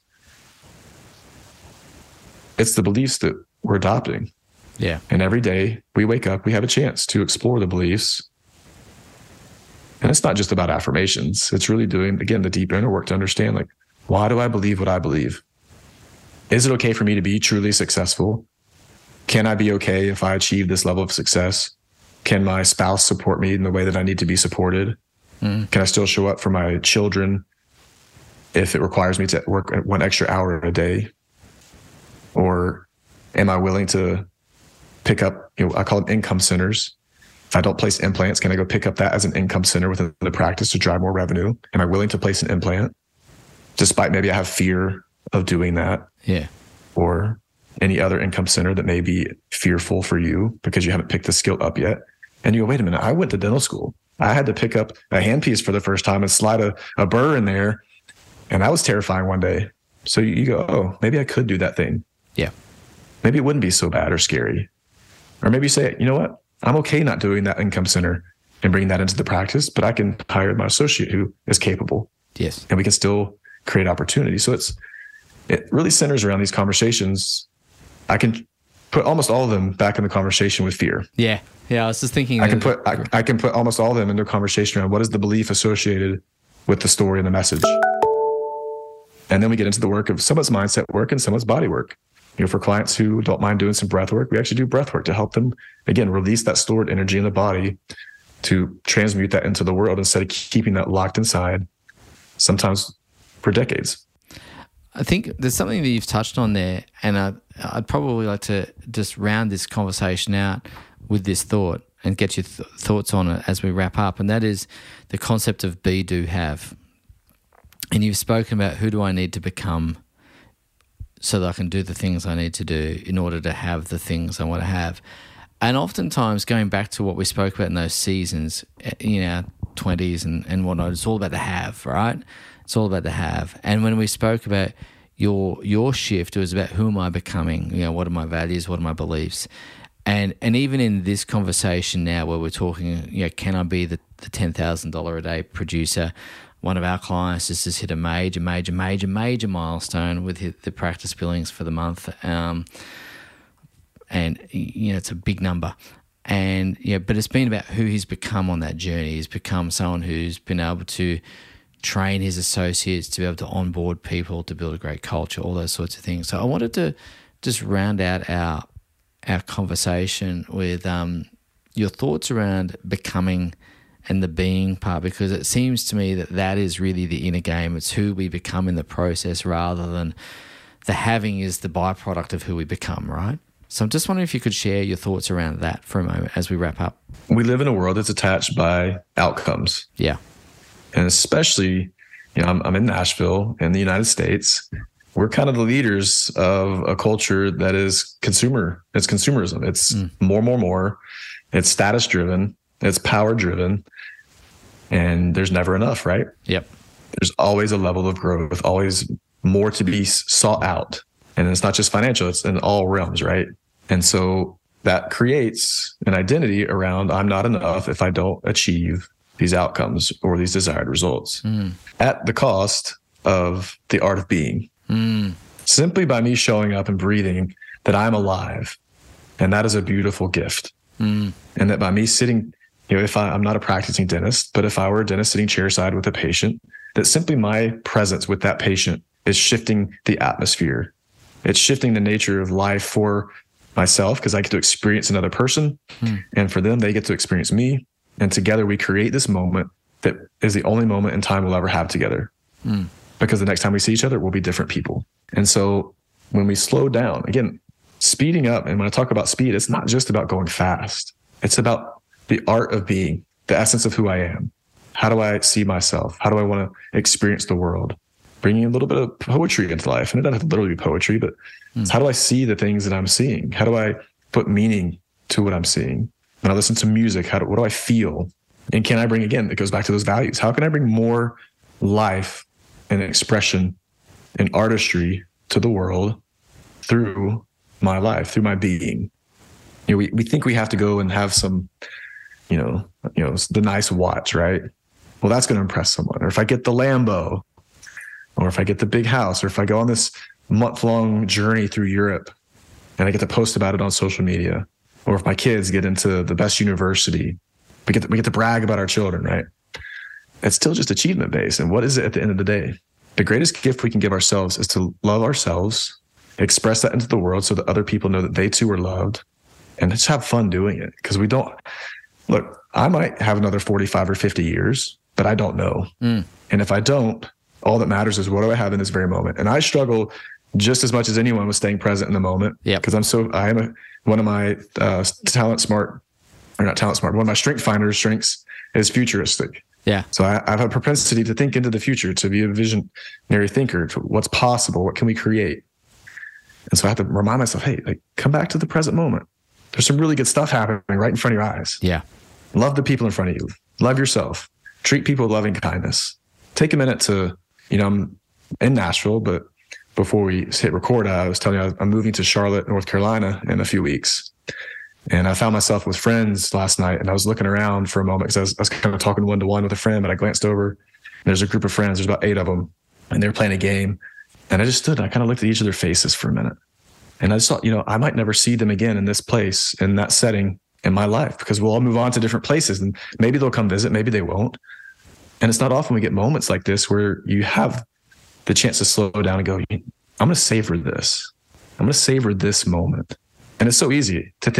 It's the beliefs that we're adopting. Yeah. And every day we wake up, we have a chance to explore the beliefs. And it's not just about affirmations. It's really doing, again, the deep inner work to understand, like, why do I believe what I believe? Is it okay for me to be truly successful? Can I be okay if I achieve this level of success? Can my spouse support me in the way that I need to be supported? Mm. Can I still show up for my children if it requires me to work one extra hour a day? Or am I willing to pick up, you know, I call them income centers. If I don't place implants, can I go pick up that as an income center within the practice to drive more revenue? Am I willing to place an implant? Despite maybe I have fear of doing that. Yeah. Or any other income center that may be fearful for you because you haven't picked the skill up yet. And you go, wait a minute, I went to dental school. I had to pick up a handpiece for the first time and slide a, a burr in there. And that was terrifying one day. So you, you go, oh, maybe I could do that thing. Yeah. Maybe it wouldn't be so bad or scary. Or maybe you say, you know what? I'm okay not doing that income center and bringing that into the practice, but I can hire my associate who is capable. Yes. And we can still create opportunity. So it's, it really centers around these conversations. I can put almost all of them back in the conversation with fear. Yeah. Yeah. I was just thinking. I can put, I, I can put almost all of them into a conversation around what is the belief associated with the story and the message. And then we get into the work of some of it's mindset work and some of it's body work. You know, for clients who don't mind doing some breath work, we actually do breath work to help them, again, release that stored energy in the body to transmute that into the world instead of keeping that locked inside, sometimes for decades. I think there's something that you've touched on there, and I, I'd probably like to just round this conversation out with this thought and get your th- thoughts on it as we wrap up, and that is the concept of be, do, have. And you've spoken about who do I need to become so that I can do the things I need to do in order to have the things I want to have. And oftentimes, going back to what we spoke about in those seasons, in our twenties and, and whatnot, it's all about the have, right? It's all about the have. And when we spoke about your your shift, it was about who am I becoming? You know, what are my values? What are my beliefs? And and even in this conversation now where we're talking, you know, can I be the, the ten thousand dollars a day producer? One of our clients has just hit a major, major, major, major milestone with his, the practice billings for the month. Um, and, you know, it's a big number. And, yeah, but it's been about who he's become on that journey. He's become someone who's been able to train his associates, to be able to onboard people, to build a great culture, all those sorts of things. So I wanted to just round out our our conversation with um, your thoughts around becoming and the being part, because it seems to me that that is really the inner game. It's who we become in the process rather than the having is the byproduct of who we become, right? So I'm just wondering if you could share your thoughts around that for a moment as we wrap up. We live in a world that's attached by outcomes. Yeah. And especially, you know, I'm, I'm in Nashville in the United States. We're kind of the leaders of a culture that is consumer. It's consumerism. It's mm. more, more, more. It's status driven. It's power driven. And there's never enough, right? Yep. There's always a level of growth, always more to be sought out. And it's not just financial, it's in all realms, right? And so that creates an identity around I'm not enough if I don't achieve these outcomes or these desired results mm. at the cost of the art of being. Mm. Simply by me showing up and breathing that I'm alive. And that is a beautiful gift. Mm. And that by me sitting, you know, if I, I'm not a practicing dentist, but if I were a dentist sitting chairside with a patient, that simply my presence with that patient is shifting the atmosphere. It's shifting the nature of life for myself because I get to experience another person mm. and for them, they get to experience me. And together we create this moment that is the only moment in time we'll ever have together. Mm. Because the next time we see each other, we'll be different people. And so when we slow down, again, speeding up, and when I talk about speed, it's not just about going fast. It's about the art of being, the essence of who I am. How do I see myself? How do I want to experience the world? Bringing a little bit of poetry into life. And it doesn't have to literally be poetry, but mm. how do I see the things that I'm seeing? How do I put meaning to what I'm seeing? When I listen to music, how do, what do I feel? And can I bring, again, it goes back to those values. How can I bring more life and expression and artistry to the world through my life, through my being? You know, we, we think we have to go and have some, you know, you know, the nice watch, right? Well, that's going to impress someone. Or if I get the Lambo, or if I get the big house, or if I go on this month-long journey through Europe and I get to post about it on social media, or if my kids get into the best university, we get to, we get to brag about our children, right? It's still just achievement based. And what is it at the end of the day? The greatest gift we can give ourselves is to love ourselves, express that into the world so that other people know that they too are loved, and just have fun doing it. Because we don't, look, I might have another forty-five or fifty years, but I don't know. Mm. And if I don't, all that matters is what do I have in this very moment? And I struggle just as much as anyone with staying present in the moment. Yeah. Because I'm so, I am a, one of my uh, talent smart, or not talent smart, one of my strength finders strengths is futuristic. Yeah. So I, I have a propensity to think into the future, to be a visionary thinker, to what's possible, what can we create? And so I have to remind myself, hey, like, come back to the present moment. There's some really good stuff happening right in front of your eyes. Yeah. Love the people in front of you. Love yourself. Treat people with loving kindness. Take a minute to, you know, I'm in Nashville, but before we hit record, I was telling you I'm moving to Charlotte, North Carolina in a few weeks. And I found myself with friends last night, and I was looking around for a moment because I was, I was kind of talking one-to-one with a friend, but I glanced over, and there's a group of friends, there's about eight of them, and they're playing a game. And I just stood and I kind of looked at each of their faces for a minute. And I just thought, you know, I might never see them again in this place, in that setting in my life, because we'll all move on to different places, and maybe they'll come visit, maybe they won't. And it's not often we get moments like this where you have the chance to slow down and go, I'm going to savor this. I'm going to savor this moment. And it's so easy to think,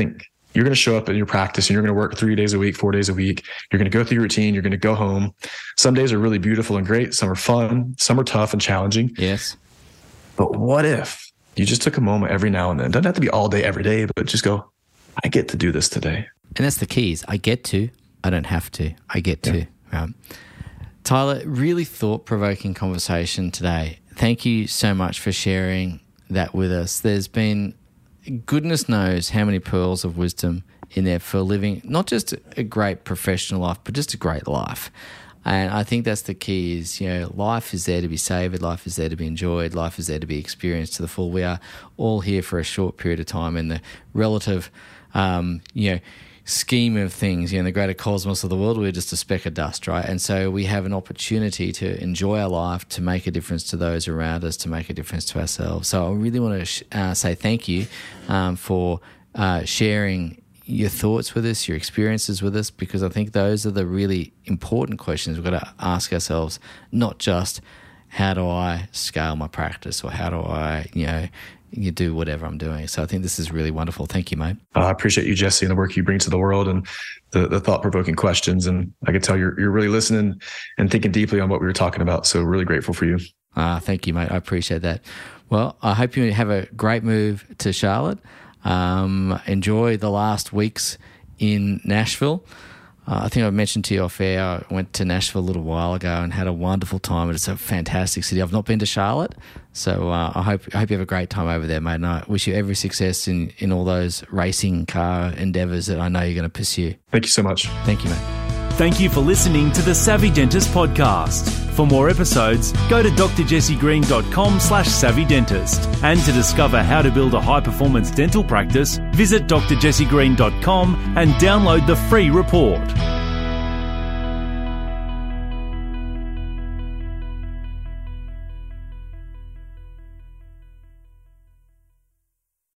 you're going to show up at your practice and you're going to work three days a week, four days a week. You're going to go through your routine. You're going to go home. Some days are really beautiful and great. Some are fun. Some are tough and challenging. Yes. But what if you just took a moment every now and then? It doesn't have to be all day, every day, but just go, I get to do this today. And that's the key is I get to, I don't have to, I get to. Yeah. Um, Tyler, really thought-provoking conversation today. Thank you so much for sharing that with us. There's been goodness knows how many pearls of wisdom in there for living not just a great professional life, but just a great life. And I think that's the key is, you know, life is there to be savoured, life is there to be enjoyed, life is there to be experienced to the full. We are all here for a short period of time in the relative, um, you know, scheme of things, you know, in the greater cosmos of the world, we're just a speck of dust, right? And so we have an opportunity to enjoy our life, to make a difference to those around us, to make a difference to ourselves. So I really want to sh- uh, say thank you um, for uh, sharing your thoughts with us, your experiences with us, because I think those are the really important questions we've got to ask ourselves, not just how do I scale my practice or how do I, you know, you do whatever I'm doing. So I think this is really wonderful. Thank you, mate. Uh, I appreciate you, Jesse, and the work you bring to the world and the, the thought-provoking questions. And I can tell you're you're really listening and thinking deeply on what we were talking about. So really grateful for you. Uh, thank you, mate. I appreciate that. Well, I hope you have a great move to Charlotte. Um, enjoy the last weeks in Nashville. Uh, I think I mentioned to you off air, I went to Nashville a little while ago and had a wonderful time. It's a fantastic city. I've not been to Charlotte, so uh, I hope I hope you have a great time over there, mate. And I wish you every success in, in all those racing car endeavours that I know you're going to pursue. Thank you so much. Thank you, mate. Thank you for listening to the Savvy Dentist podcast. For more episodes, go to drjessegreen.com slash savvy dentist. And to discover how to build a high-performance dental practice, visit drjessegreen dot com and download the free report.